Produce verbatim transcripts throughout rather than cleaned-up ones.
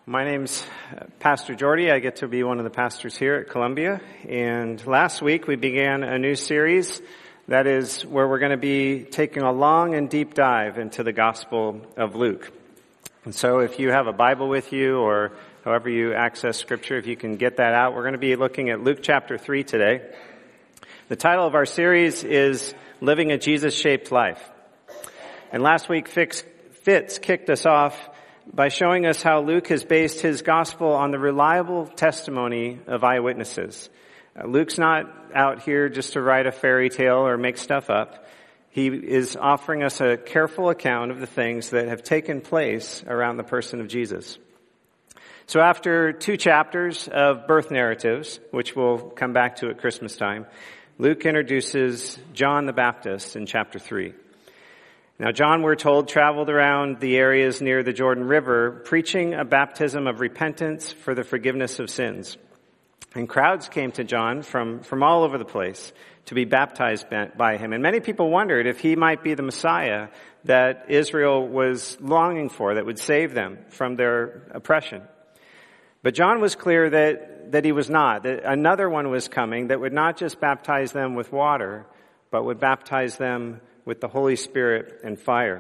My name's Pastor Jordy. I get to be one of the pastors here at Columbia. And last week we began a new series that is where we're going to be taking a long and deep dive into the Gospel of Luke. And so if you have a Bible with you or however you access Scripture, if you can get that out, we're going to be looking at Luke chapter three today. The title of our series is Living a Jesus-Shaped Life. And last week Fitz, Fitz kicked us off by showing us how Luke has based his gospel on the reliable testimony of eyewitnesses. Uh, Luke's not out here just to write a fairy tale or make stuff up. He is offering us a careful account of the things that have taken place around the person of Jesus. So after two chapters of birth narratives, which we'll come back to at Christmas time, Luke introduces John the Baptist in chapter three. Now, John, we're told, traveled around the areas near the Jordan River, preaching a baptism of repentance for the forgiveness of sins. And crowds came to John from, from all over the place to be baptized by him. And many people wondered if he might be the Messiah that Israel was longing for, that would save them from their oppression. But John was clear that, that he was not, that another one was coming that would not just baptize them with water, but would baptize them with the Holy Spirit and fire.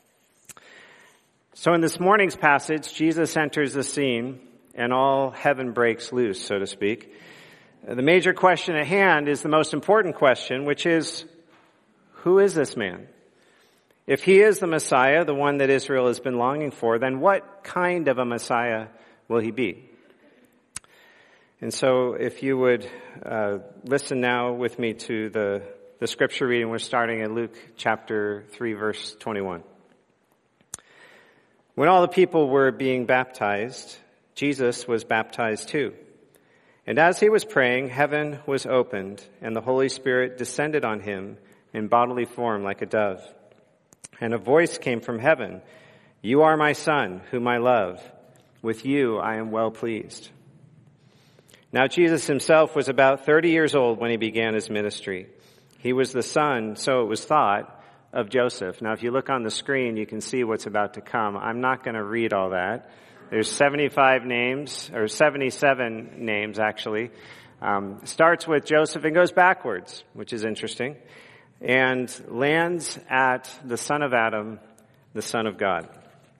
So in this morning's passage, Jesus enters the scene and all heaven breaks loose, so to speak. The major question at hand is the most important question, which is, who is this man? If he is the Messiah, the one that Israel has been longing for, then what kind of a Messiah will he be? And so if you would uh, listen now with me to the The scripture reading, we're starting in Luke chapter three, verse twenty-one. When all the people were being baptized, Jesus was baptized too. And as he was praying, heaven was opened, and the Holy Spirit descended on him in bodily form like a dove. And a voice came from heaven, "You are my Son, whom I love. With you I am well pleased." Now Jesus himself was about thirty years old when he began his ministry. He was the son, so it was thought, of Joseph. Now, if you look on the screen, you can see what's about to come. I'm not going to read all that. There's seventy-five names, or seventy-seven names, actually. Um, starts with Joseph and goes backwards, which is interesting, and lands at the son of Adam, the Son of God.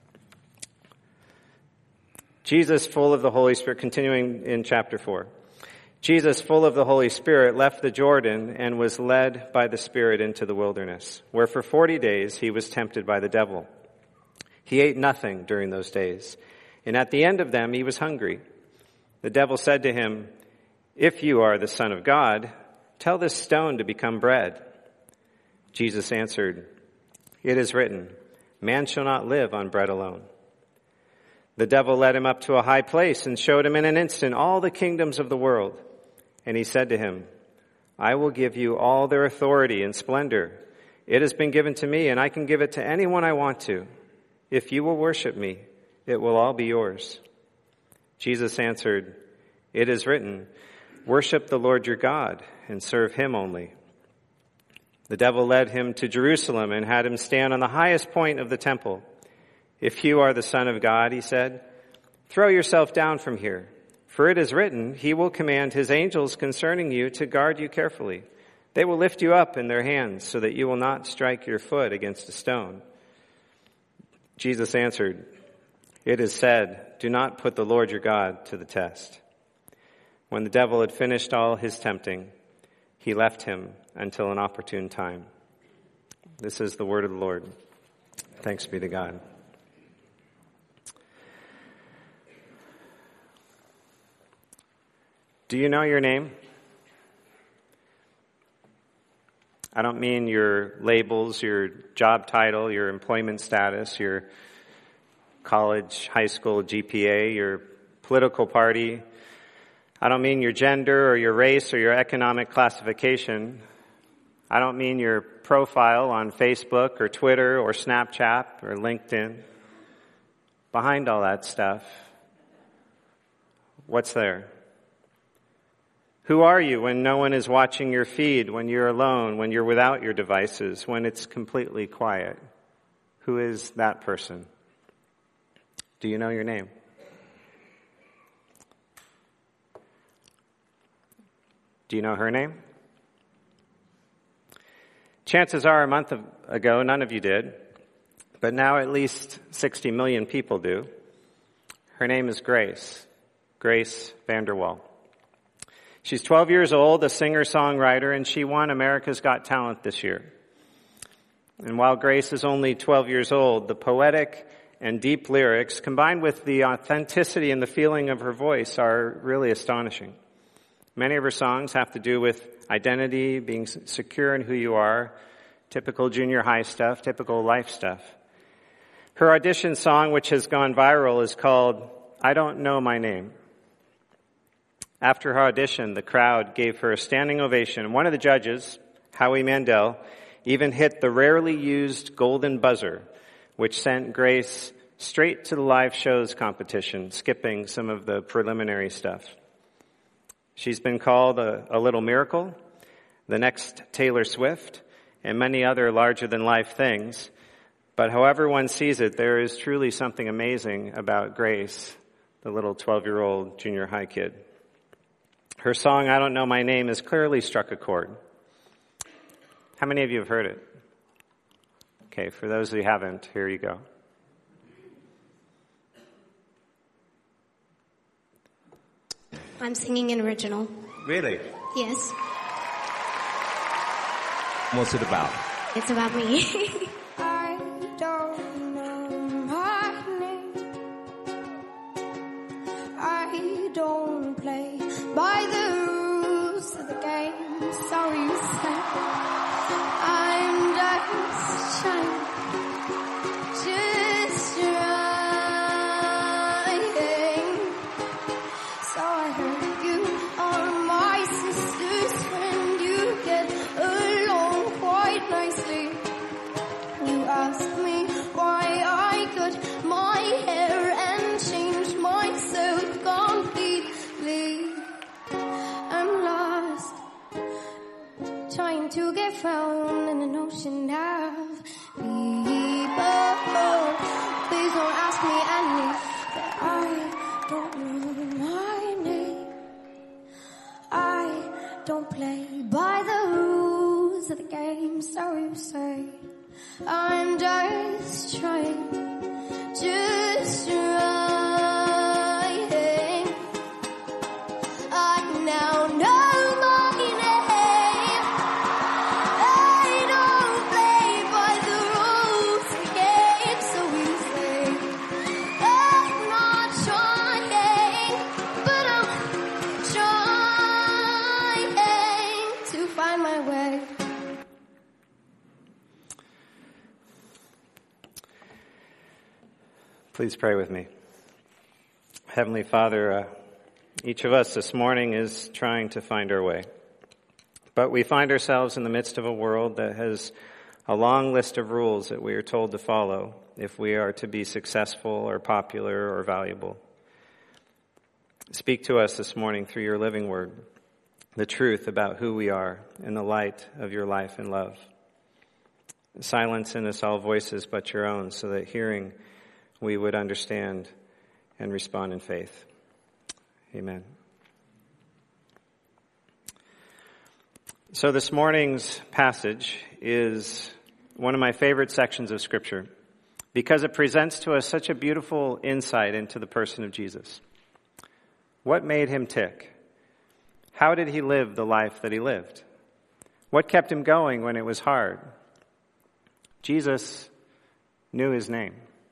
Jesus, full of the Holy Spirit, continuing in chapter four. Jesus, full of the Holy Spirit, left the Jordan and was led by the Spirit into the wilderness, where for forty days he was tempted by the devil. He ate nothing during those days, and at the end of them he was hungry. The devil said to him, "If you are the Son of God, tell this stone to become bread." Jesus answered, "It is written, man shall not live on bread alone." The devil led him up to a high place and showed him in an instant all the kingdoms of the world. And he said to him, "I will give you all their authority and splendor. It has been given to me, and I can give it to anyone I want to. If you will worship me, it will all be yours." Jesus answered, "It is written, worship the Lord your God and serve him only." The devil led him to Jerusalem and had him stand on the highest point of the temple. "If you are the Son of God," he said, "throw yourself down from here. For it is written, he will command his angels concerning you to guard you carefully. They will lift you up in their hands so that you will not strike your foot against a stone." Jesus answered, "It is said, do not put the Lord your God to the test." When the devil had finished all his tempting, he left him until an opportune time. This is the word of the Lord. Thanks be to God. Do you know your name? I don't mean your labels, your job title, your employment status, your college, high school G P A, your political party. I don't mean your gender or your race or your economic classification. I don't mean your profile on Facebook or Twitter or Snapchat or LinkedIn. Behind all that stuff, what's there? Who are you when no one is watching your feed, when you're alone, when you're without your devices, when it's completely quiet? Who is that person? Do you know your name? Do you know her name? Chances are a month ago, none of you did, but now at least sixty million people do. Her name is Grace, Grace VanderWaal. She's twelve years old, a singer-songwriter, and she won America's Got Talent this year. And while Grace is only twelve years old, the poetic and deep lyrics, combined with the authenticity and the feeling of her voice, are really astonishing. Many of her songs have to do with identity, being secure in who you are, typical junior high stuff, typical life stuff. Her audition song, which has gone viral, is called I Don't Know My Name. After her audition, the crowd gave her a standing ovation. One of the judges, Howie Mandel, even hit the rarely used golden buzzer, which sent Grace straight to the live shows competition, skipping some of the preliminary stuff. She's been called a, a little miracle, the next Taylor Swift, and many other larger-than-life things. But however one sees it, there is truly something amazing about Grace, the little twelve-year-old junior high kid. Her song, I Don't Know My Name, has clearly struck a chord. How many of you have heard it? Okay, for those who haven't, here you go. I'm singing an original. Really? Yes. What's it about? It's about me. I don't know my name. I don't play by the rules of the game. Sorry, sir. I'm just trying, just trying. So I heard you are my sisters when you get along quite nicely. You asked me why I cut my hair and changed myself completely. I'm lost, trying to get found in an ocean of people. Please don't ask me any, but I don't know my name. I don't play by the rules of the game, so you say. I'm just trying, just trying. I now know my name. I don't play by the rules of the game, so you say. I'm not trying, but I'm trying to find my way. Please pray with me. Heavenly Father, uh, each of us this morning is trying to find our way. But we find ourselves in the midst of a world that has a long list of rules that we are told to follow if we are to be successful or popular or valuable. Speak to us this morning through your living word, the truth about who we are in the light of your life and love. Silence in us all voices but your own, so that hearing we would understand and respond in faith. Amen. So this morning's passage is one of my favorite sections of Scripture because it presents to us such a beautiful insight into the person of Jesus. What made him tick? How did he live the life that he lived? What kept him going when it was hard? Jesus knew his name.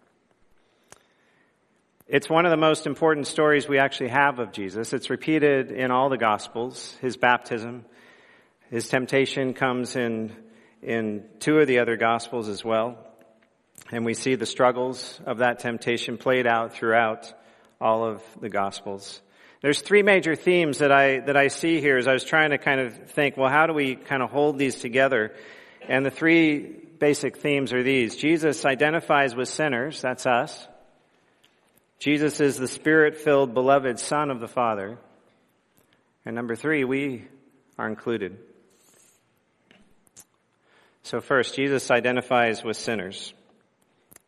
It's one of the most important stories we actually have of Jesus. It's repeated in all the Gospels. His baptism, his temptation comes in, in two of the other Gospels as well. And we see the struggles of that temptation played out throughout all of the Gospels. There's three major themes that I, that I see here as I was trying to kind of think, well, how do we kind of hold these together? And the three basic themes are these. Jesus identifies with sinners, that's us. Jesus is the Spirit-filled, beloved Son of the Father. And number three, we are included. So first, Jesus identifies with sinners.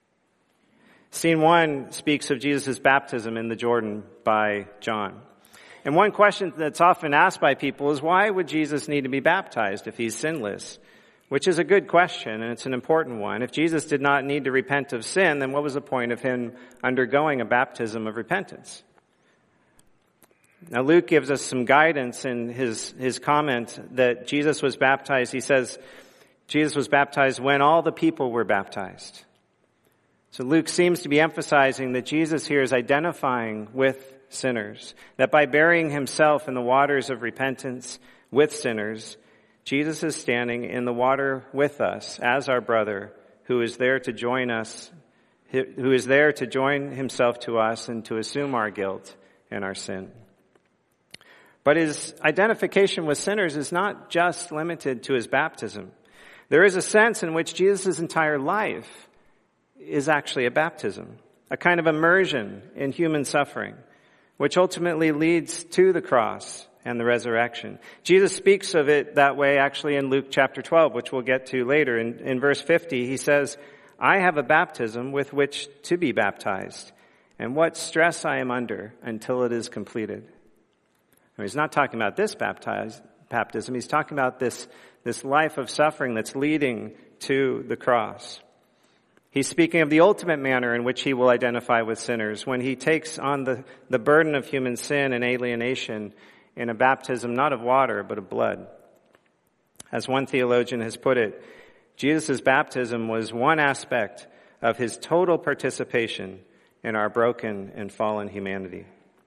Scene one speaks of Jesus' baptism in the Jordan by John. And one question that's often asked by people is, why would Jesus need to be baptized if he's sinless? Which is a good question, and it's an important one. If Jesus did not need to repent of sin, then what was the point of him undergoing a baptism of repentance? Now, Luke gives us some guidance in his, his comment that Jesus was baptized. He says, Jesus was baptized when all the people were baptized. So Luke seems to be emphasizing that Jesus here is identifying with sinners, that by burying himself in the waters of repentance with sinners, Jesus is standing in the water with us as our brother who is there to join us, who is there to join himself to us and to assume our guilt and our sin. But his identification with sinners is not just limited to his baptism. There is a sense in which Jesus' entire life is actually a baptism, a kind of immersion in human suffering, which ultimately leads to the cross and the resurrection. Jesus speaks of it that way actually in Luke chapter twelve, which we'll get to later. In, in verse fifty, he says, I have a baptism with which to be baptized, and what stress I am under until it is completed. Now, he's not talking about this baptized, baptism. He's talking about this, this life of suffering that's leading to the cross. He's speaking of the ultimate manner in which he will identify with sinners when he takes on the, the burden of human sin and alienation in a baptism not of water but of blood. As one theologian has put it, Jesus' baptism was one aspect of his total participation in our broken and fallen humanity.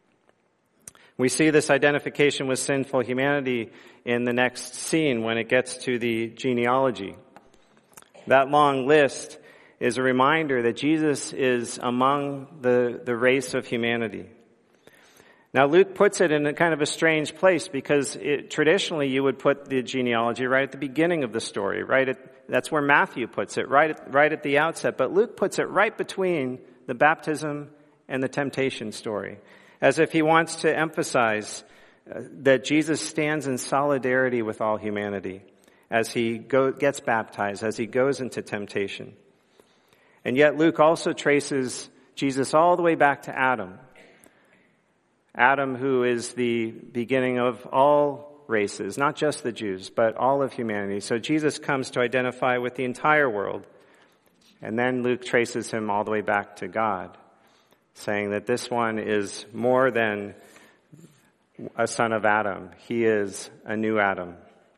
We see this identification with sinful humanity in the next scene when it gets to the genealogy. That long list is a reminder that Jesus is among the, the race of humanity. Now, Luke puts it in a kind of a strange place because it, traditionally you would put the genealogy right at the beginning of the story, right? At, that's where Matthew puts it, right at, right at the outset. But Luke puts it right between the baptism and the temptation story, as if he wants to emphasize uh, that Jesus stands in solidarity with all humanity as he go, gets baptized, as he goes into temptation. And yet Luke also traces Jesus all the way back to Adam. Adam, who is the beginning of all races, not just the Jews, but all of humanity. So Jesus comes to identify with the entire world. And then Luke traces him all the way back to God, saying that this one is more than a son of Adam. He is a new Adam.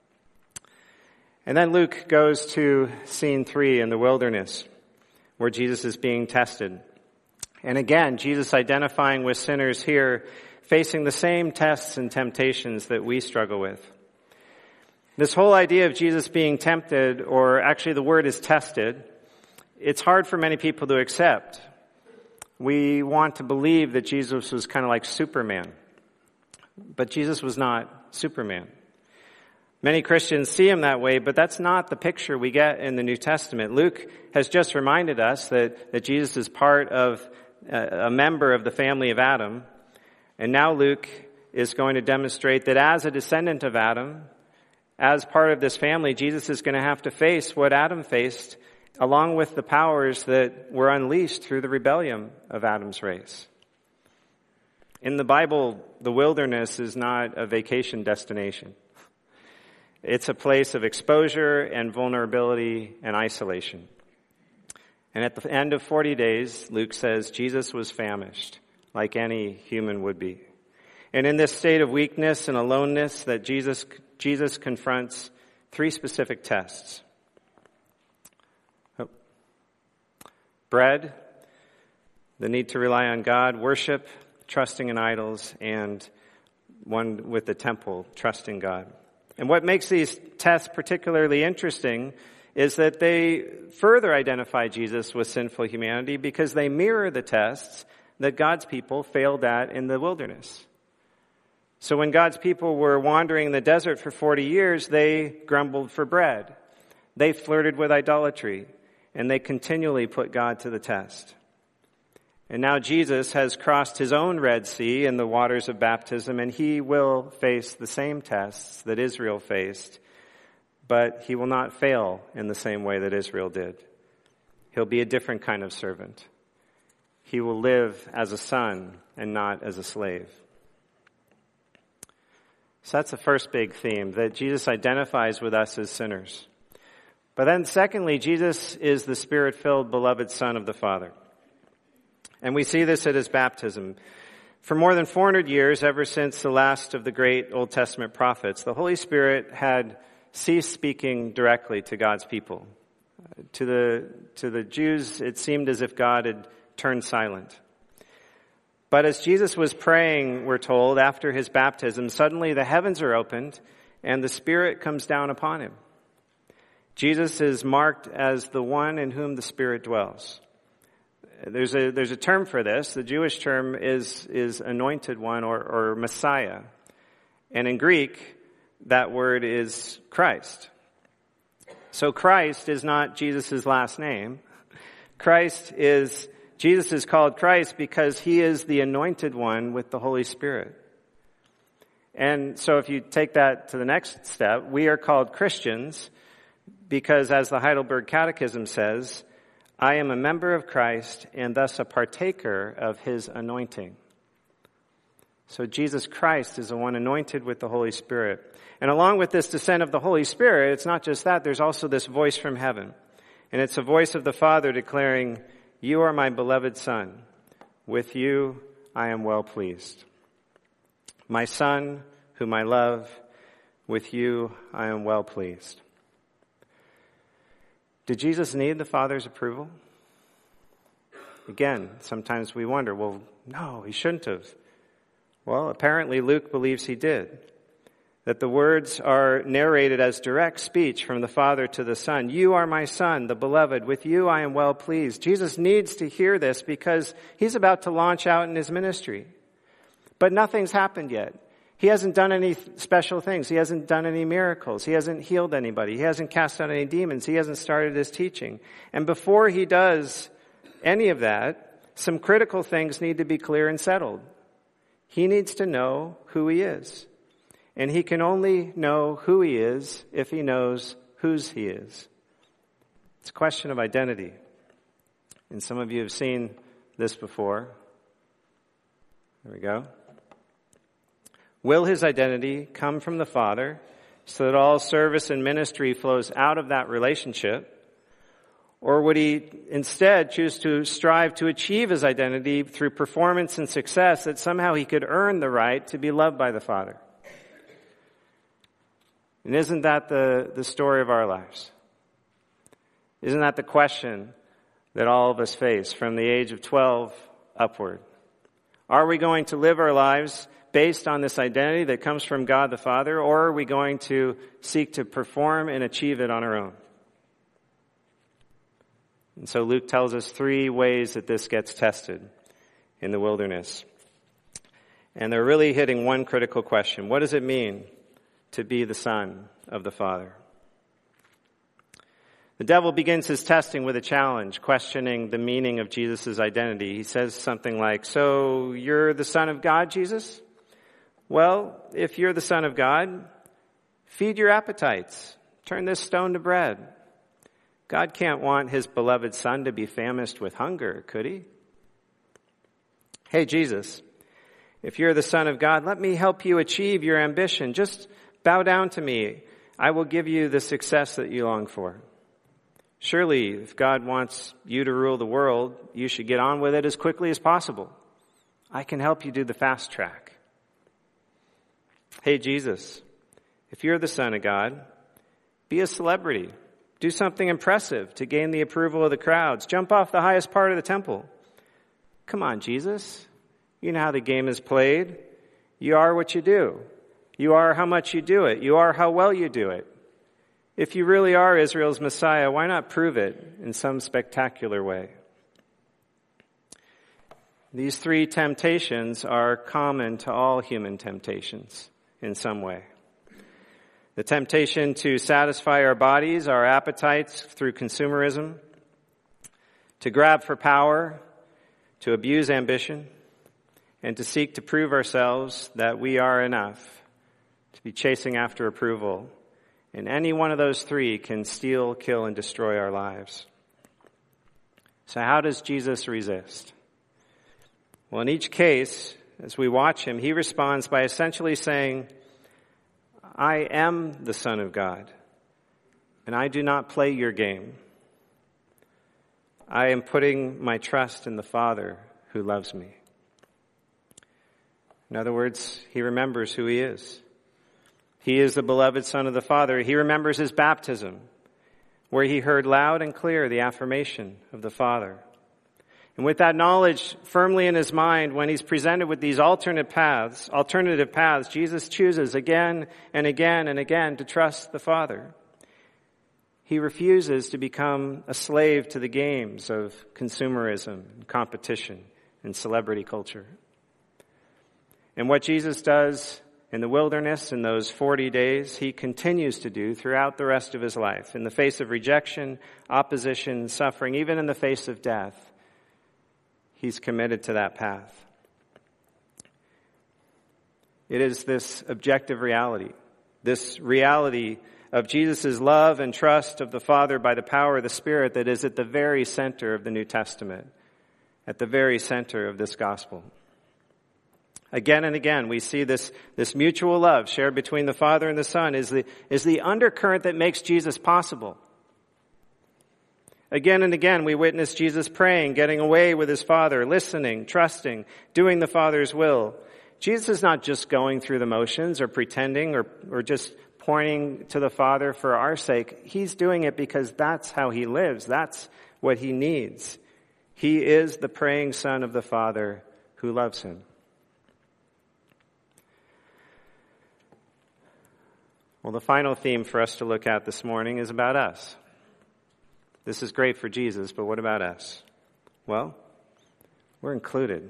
And then Luke goes to scene three in the wilderness, where Jesus is being tested. And again, Jesus identifying with sinners here, facing the same tests and temptations that we struggle with. This whole idea of Jesus being tempted, or actually the word is tested, it's hard for many people to accept. We want to believe that Jesus was kind of like Superman. But Jesus was not Superman. Many Christians see him that way, but that's not the picture we get in the New Testament. Luke has just reminded us that, that Jesus is part of a, a member of the family of Adam. And now Luke is going to demonstrate that as a descendant of Adam, as part of this family, Jesus is going to have to face what Adam faced, along with the powers that were unleashed through the rebellion of Adam's race. In the Bible, the wilderness is not a vacation destination. It's a place of exposure and vulnerability and isolation. And at the end of forty days, Luke says, Jesus was famished, like any human would be. And in this state of weakness and aloneness that Jesus, Jesus confronts three specific tests. Oh. Bread, the need to rely on God, worship, trusting in idols, and one with the temple, trusting God. And what makes these tests particularly interesting is that they further identify Jesus with sinful humanity because they mirror the tests that God's people failed at in the wilderness. So when God's people were wandering in the desert for forty years, they grumbled for bread. They flirted with idolatry, and they continually put God to the test. And now Jesus has crossed his own Red Sea in the waters of baptism, and he will face the same tests that Israel faced, but he will not fail in the same way that Israel did. He'll be a different kind of servant. He will live as a son and not as a slave. So that's the first big theme, that Jesus identifies with us as sinners. But then secondly, Jesus is the Spirit-filled beloved Son of the Father. And we see this at his baptism. For more than four hundred years, ever since the last of the great Old Testament prophets, the Holy Spirit had ceased speaking directly to God's people. To the, to the Jews, it seemed as if God had turned silent. But as Jesus was praying, we're told, after his baptism, suddenly the heavens are opened and the Spirit comes down upon him. Jesus is marked as the one in whom the Spirit dwells. There's a, there's a term for this. The Jewish term is, is anointed one or, or Messiah. And in Greek, that word is Christ. So Christ is not Jesus' last name. Christ is, Jesus is called Christ because he is the anointed one with the Holy Spirit. And so if you take that to the next step, we are called Christians because, as the Heidelberg Catechism says, I am a member of Christ and thus a partaker of his anointing. So Jesus Christ is the one anointed with the Holy Spirit. And along with this descent of the Holy Spirit, it's not just that, there's also this voice from heaven. And it's a voice of the Father declaring, you are my beloved Son. With you I am well pleased. My Son, whom I love, with you I am well pleased. Did Jesus need the Father's approval? Again, sometimes we wonder, well, no, he shouldn't have. Well, apparently Luke believes he did. That the words are narrated as direct speech from the Father to the Son. You are my Son, the beloved. With you I am well pleased. Jesus needs to hear this because he's about to launch out in his ministry. But nothing's happened yet. He hasn't done any special things. He hasn't done any miracles. He hasn't healed anybody. He hasn't cast out any demons. He hasn't started his teaching. And before he does any of that, some critical things need to be clear and settled. He needs to know who he is. And he can only know who he is if he knows whose he is. It's a question of identity. And some of you have seen this before. There we go. Will his identity come from the Father so that all service and ministry flows out of that relationship? Or would he instead choose to strive to achieve his identity through performance and success, that somehow he could earn the right to be loved by the Father? And isn't that the, the story of our lives? Isn't that the question that all of us face from the age of twelve upward? Are we going to live our lives based on this identity that comes from God the Father, or are we going to seek to perform and achieve it on our own? And so Luke tells us three ways that this gets tested in the wilderness. And they're really hitting one critical question. What does it mean to be the Son of the Father? The devil begins his testing with a challenge, questioning the meaning of Jesus' identity. He says something like, so you're the Son of God, Jesus? Well, if you're the Son of God, feed your appetites. Turn this stone to bread. God can't want his beloved Son to be famished with hunger, could he? Hey, Jesus, if you're the Son of God, let me help you achieve your ambition. Just bow down to me. I will give you the success that you long for. Surely, if God wants you to rule the world, you should get on with it as quickly as possible. I can help you do the fast track. Hey, Jesus, if you're the Son of God, be a celebrity. Do something impressive to gain the approval of the crowds. Jump off the highest part of the temple. Come on, Jesus. You know how the game is played. You are what you do. You are how much you do it. You are how well you do it. If you really are Israel's Messiah, why not prove it in some spectacular way? These three temptations are common to all human temptations in some way. The temptation to satisfy our bodies, our appetites through consumerism, to grab for power, to abuse ambition, and to seek to prove ourselves that we are enough, to be chasing after approval. And any one of those three can steal, kill, and destroy our lives. So how does Jesus resist? Well, in each case, as we watch him, he responds by essentially saying, I am the Son of God, and I do not play your game. I am putting my trust in the Father who loves me. In other words, he remembers who he is. He is the beloved Son of the Father. He remembers his baptism, where he heard loud and clear the affirmation of the Father. And with that knowledge firmly in his mind, when he's presented with these alternate paths, alternative paths, Jesus chooses again and again and again to trust the Father. He refuses to become a slave to the games of consumerism, and competition, and celebrity culture. And what Jesus does in the wilderness in those forty days, he continues to do throughout the rest of his life. In the face of rejection, opposition, suffering, even in the face of death, he's committed to that path. It is this objective reality, this reality of Jesus' love and trust of the Father by the power of the Spirit that is at the very center of the New Testament, at the very center of this gospel. Again and again, we see this, this mutual love shared between the Father and the Son is the, is the undercurrent that makes Jesus possible. Again and again, we witness Jesus praying, getting away with his Father, listening, trusting, doing the Father's will. Jesus is not just going through the motions or pretending or, or just pointing to the Father for our sake. He's doing it because that's how he lives. That's what he needs. He is the praying Son of the Father who loves him. Well, the final theme for us to look at this morning is about us. This is great for Jesus, but what about us? Well, we're included.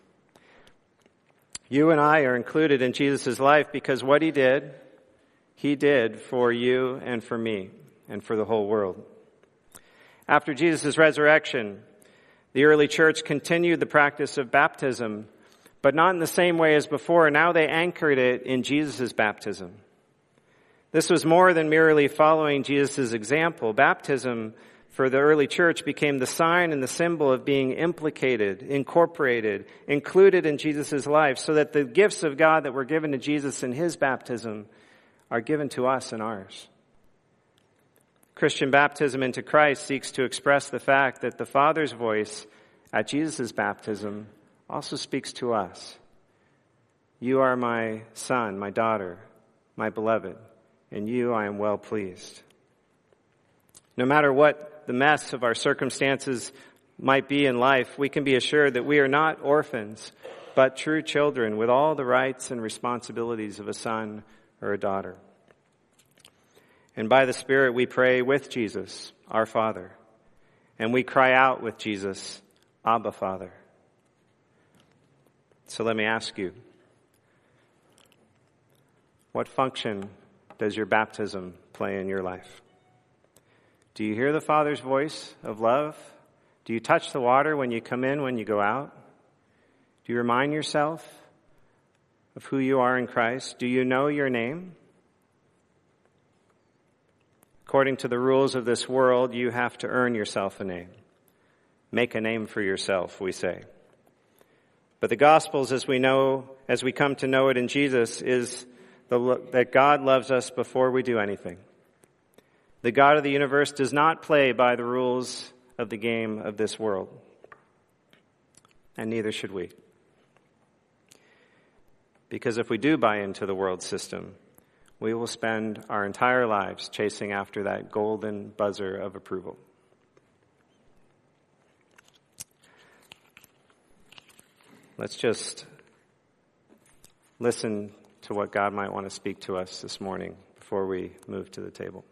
You and I are included in Jesus' life because what he did, he did for you and for me and for the whole world. After Jesus' resurrection, the early church continued the practice of baptism, but not in the same way as before. Now they anchored it in Jesus' baptism. This was more than merely following Jesus' example. Baptism for the early church became the sign and the symbol of being implicated, incorporated, included in Jesus' life, so that the gifts of God that were given to Jesus in his baptism are given to us in ours. Christian baptism into Christ seeks to express the fact that the Father's voice at Jesus' baptism also speaks to us. You are my son, my daughter, my beloved. In you I am well pleased. No matter what the mess of our circumstances might be in life, we can be assured that we are not orphans, but true children with all the rights and responsibilities of a son or a daughter. And by the Spirit we pray with Jesus, our Father, and we cry out with Jesus, Abba, Father. So let me ask you, what function does your baptism play in your life? Do you hear the Father's voice of love? Do you touch the water when you come in, when you go out? Do you remind yourself of who you are in Christ? Do you know your name? According to the rules of this world, you have to earn yourself a name. Make a name for yourself, we say. But the Gospels, as we know, as we come to know it in Jesus, is the, that God loves us before we do anything. The God of the universe does not play by the rules of the game of this world. And neither should we. Because if we do buy into the world system, we will spend our entire lives chasing after that golden buzzer of approval. Let's just listen to what God might want to speak to us this morning before we move to the table.